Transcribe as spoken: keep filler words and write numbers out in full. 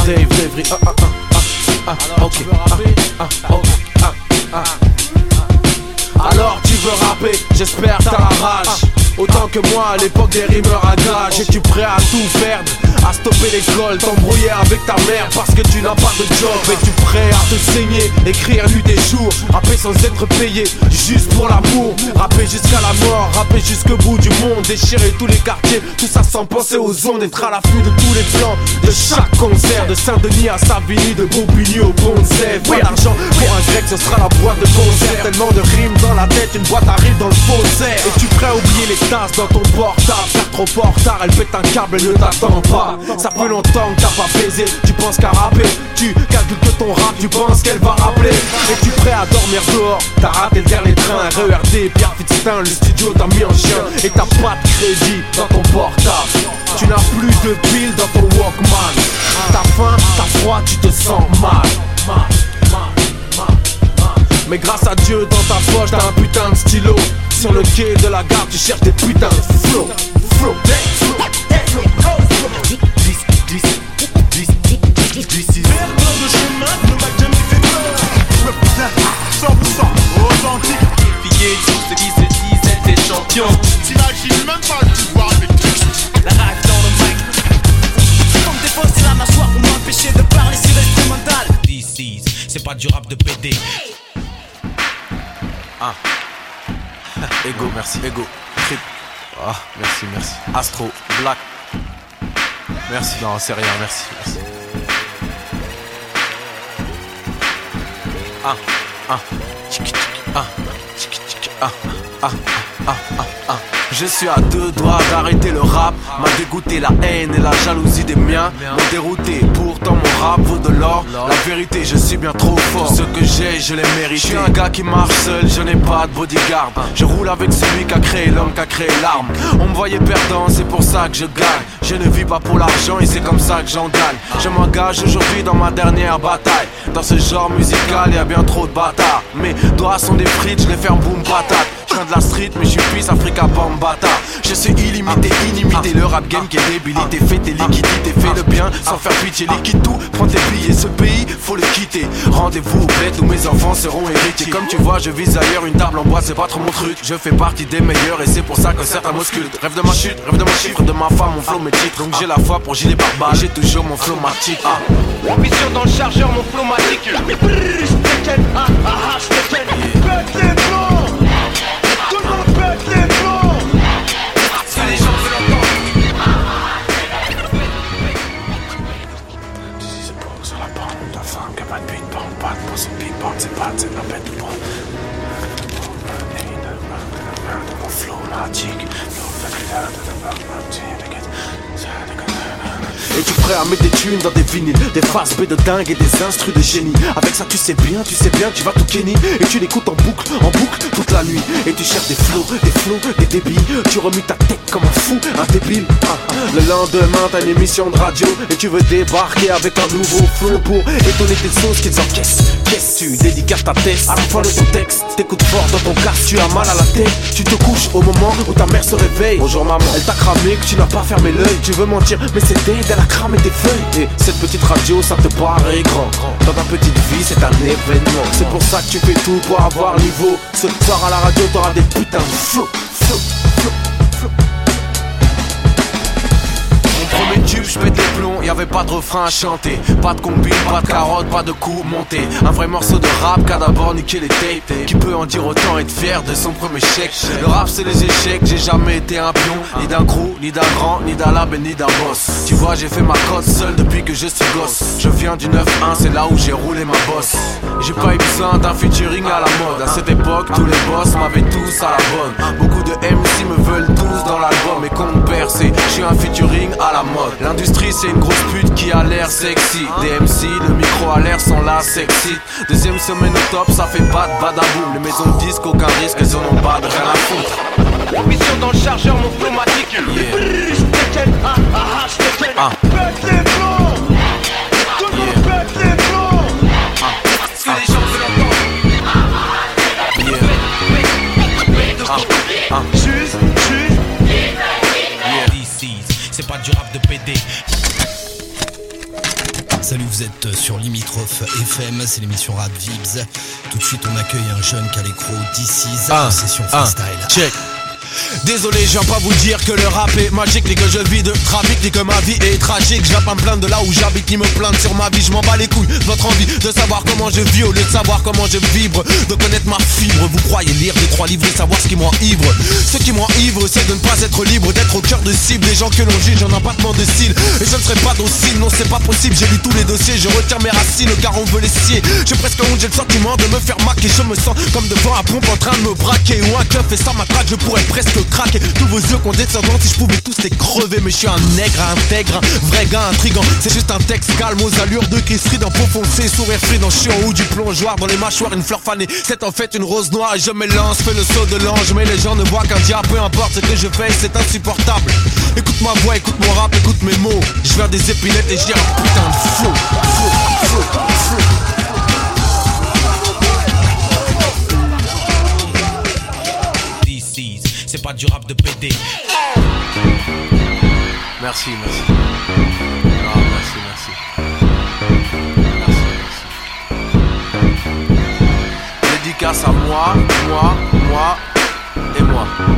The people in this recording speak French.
Dave, Dave, ah ah ah ah ah, ok, ah ah ok, ah ah. Alors tu veux rapper, j'espère t'as la rage. Autant que moi à l'époque des rimeurs à gage. Es-tu prêt à tout perdre, à stopper l'école, t'embrouiller avec ta mère parce que tu n'as pas de job? Es-tu prêt à te saigner, écrire nuit et jour, rapper sans être payé, juste pour l'amour? Rapper jusqu'à la mort, rapper jusqu'au bout du monde, déchirer tous les quartiers, tout ça sans penser aux ondes. Être à l'affût de tous les plans, de chaque concert, de Saint-Denis à Savigny, de Bobigny au Bonzef. Pas d'argent pour un grec, ce sera la boîte de concert. Tellement de rimes dans la tête, une boîte arrive dans le faussaire. Es-tu prêt à oublier les tasses dans ton portable? Faire trop fort tard, elle pète un câble, elle ne t'attend pas. Ça fait longtemps que t'as pas baisé, tu penses qu'à rapper. Tu calcules que ton rap, tu penses qu'elle va rappeler. Es-tu prêt à dormir dehors? T'as raté le dernier train, R E R D, Pierre Fitztin, le studio t'a mis en chien. Et t'as pas de crédit dans ton portable, tu n'as plus de piles dans ton Walkman. T'as faim, t'as froid, tu te sens mal. Mais grâce à Dieu, dans ta poche, t'as un putain de stylo. Sur le quai de la gare, tu cherches des putains de flow. Flow, flow, flow. dix, dix, dix, dix, dix, dix. Perdant de chemin ne m'a jamais fait peur. cent pour cent authentique. Fier tout ce qui se dit, c'était champion. T'imagines même pas le pouvoir avec tout. La rage dans le mic. Comme défoncer la mâchoire pour m'empêcher de parler sur l'instrumental. This is, c'est pas du rap de P D. Ah. Ego, merci. Ego. Trip. Ah, merci, merci. Astro, Black. Merci. Non, c'est rien, merci. merci. Ah, ah. Tchik, tchik, ah. Tchik, tchik, ah. Ah, ah, ah, ah. Je suis à deux doigts d'arrêter le rap. M'a dégoûté la haine et la jalousie des miens. M'ont dérouté, pourtant mon rap vaut de l'or. La vérité, je suis bien trop fort. Ce que j'ai, je l'ai mérité. Je suis un gars qui marche seul, je n'ai pas de bodyguard. Je roule avec celui qui a créé l'homme, qui a créé l'arme. On me voyait perdant, c'est pour ça que je gagne. Je ne vis pas pour l'argent et c'est comme ça que j'en gagne. Je m'engage aujourd'hui dans ma dernière bataille. Dans ce genre musical, y a bien trop de bâtards. Mes doigts sont des frites, je les ferme boum patate. Je viens de la street mais je suis fils Africa Bambata. Je suis illimité, inimité. Le rap game qui est débilité. Fais tes liquidités, fais le bien sans faire pitié. Liquide tout, prends tes billets. Ce pays, faut le quitter. Rendez-vous aux bêtes où mes enfants seront héritiers. Comme tu vois, je vise ailleurs, une table en bois, c'est pas trop mon truc. Je fais partie des meilleurs et c'est pour ça que certains m'auscultent. Rêve de ma chute, rêve de mon chiffre, de ma femme, mon flow, mes titres. Donc j'ai la foi pour gilet pare-balles. J'ai toujours mon flow matique. Ah. Ambition dans le chargeur, mon flow matique. Ah ah ah, je te ken. Pète les plombs. Tout le monde pète les plombs. Si les gens veulent entendre. C'est pour sur la porte de ta femme, qu'il n'y a pas de beat, pas en patte. Pour ce beat, c'est pas, c'est de la bête de bras. Mon flow magique. Es-tu prêt à mettre des thunes dans des vinyles, des faces B de dingue et des instrus de génie? Avec ça tu sais bien, tu sais bien que tu vas tout kenny. Et tu l'écoutes en boucle, en boucle toute la nuit. Et tu cherches des flows, des flows, des débits. Tu remues ta tête comme un fou, un débile. ah. Le lendemain t'as une émission de radio et tu veux débarquer avec un nouveau flow pour étonner tes sauces qu'ils encaissent. Qu'est-ce tu dédicaces ta tête à la fin de ton texte? T'écoutes fort dans ton casque, tu as mal à la tête. Tu te couches au moment où ta mère se réveille. Bonjour maman, elle t'a cramé que tu n'as pas fermé l'œil. Tu veux mentir mais c'est dead, elle a cramé tes feuilles. Et cette petite radio ça te paraît grand. Dans ta petite vie c'est un événement. C'est pour ça que tu fais tout pour avoir niveau. Ce soir à la radio t'auras des putains de flow, flow, flow, flow. Premier tube, je pète les plombs, y'avait pas de refrain à chanter. Pas de combine, pas de carotte, pas de coups montés. Un vrai morceau de rap qu'a d'abord niqué les tapes. Qui peut en dire autant, être fier de son premier chèque. Le rap c'est les échecs, j'ai jamais été un pion. Ni d'un crew, ni d'un grand, ni d'un lab, ni d'un boss. Tu vois j'ai fait ma cote seule depuis que je suis gosse. Je viens du neuf un, c'est là où j'ai roulé ma bosse. J'ai pas eu besoin d'un featuring à la mode. À cette époque, tous les boss m'avaient tous à la bonne. Beaucoup de M C me veulent tous dans l'album. Et compte percé, je suis un featuring à la mode. L'industrie c'est une grosse pute qui a l'air sexy. Des M C, le micro à l'air sont là sexy. Deuxième semaine au top, ça fait pas de badaboum. Les maisons de disques, aucun risque, elles en ont pas de rien à foutre. Ambition dans le chargeur, mon flow matique. Yeah. Ah ah ah, je te ken. Ah. Pète les plombs. Tout le monde pète les plombs. Si les gens veulent entendre. Yeah. Ah. Ah. Juste, juste. Yeah. This is, c'est pas du rap de P D. Salut, vous êtes sur Limitrophe F M, c'est l'émission Rap Vibs. Tout de suite on accueille un jeune qui a l'écro d'ici, en session freestyle. Check. Désolé, je viens pas vous dire que le rap est magique, ni que je vis de trafic, ni que ma vie est tragique. Je viens pas me plaindre de là où j'habite, ni me plaindre sur ma vie. Je m'en bats les couilles de votre envie de savoir comment je vis au lieu de savoir comment je vibre, de connaître ma fibre. Vous croyez lire les trois livres et savoir ce qui m'enivre. Ce qui m'enivre, c'est de ne pas être libre, d'être au cœur de cible. Les gens que l'on juge en abattement de cils, et je ne serai pas docile, non c'est pas possible. J'ai lu tous les dossiers, je retiens mes racines car on veut les scier. J'ai presque honte, j'ai le sentiment de me faire maquer. Je me sens comme devant un pompe en train de me braquer, ou un keuf et ça m'attraque, je pourrais presque craquer. Tous vos yeux condescendants, si je pouvais tous les crever. Mais je suis un nègre intègre, un vrai gars intrigant. C'est juste un texte calme aux allures de Chris Reed, en peau foncée, sourire frident. Je suis en haut du plongeoir, dans les mâchoires une fleur fanée. C'est en fait une rose noire et je m'élance, fais le saut de l'ange. Mais les gens ne voient qu'un diable, peu importe ce que je fais, c'est insupportable. Écoute ma voix, écoute mon rap, écoute mes mots. Je viens des épinettes et j'ai un putain de flow, flow, flow, flow. C'est pas du rap de pété. Merci, merci. Ah, merci, merci. Merci, merci. Dédicace à moi, moi, moi et moi.